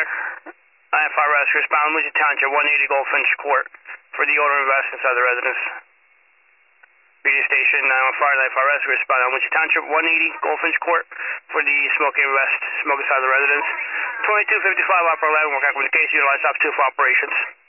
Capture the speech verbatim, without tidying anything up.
nine five Rescue, respond Lucy Township, one eighty Goldfinch Court, for the owner of residence inside the residence. Radio station nine one five nine five Rescue, respond Lucy Township, one eighty Goldfinch Court, for the smoking arrest, smoke inside the residence. twenty-two fifty-five, Opera eleven, work on communication, utilize top two for operations.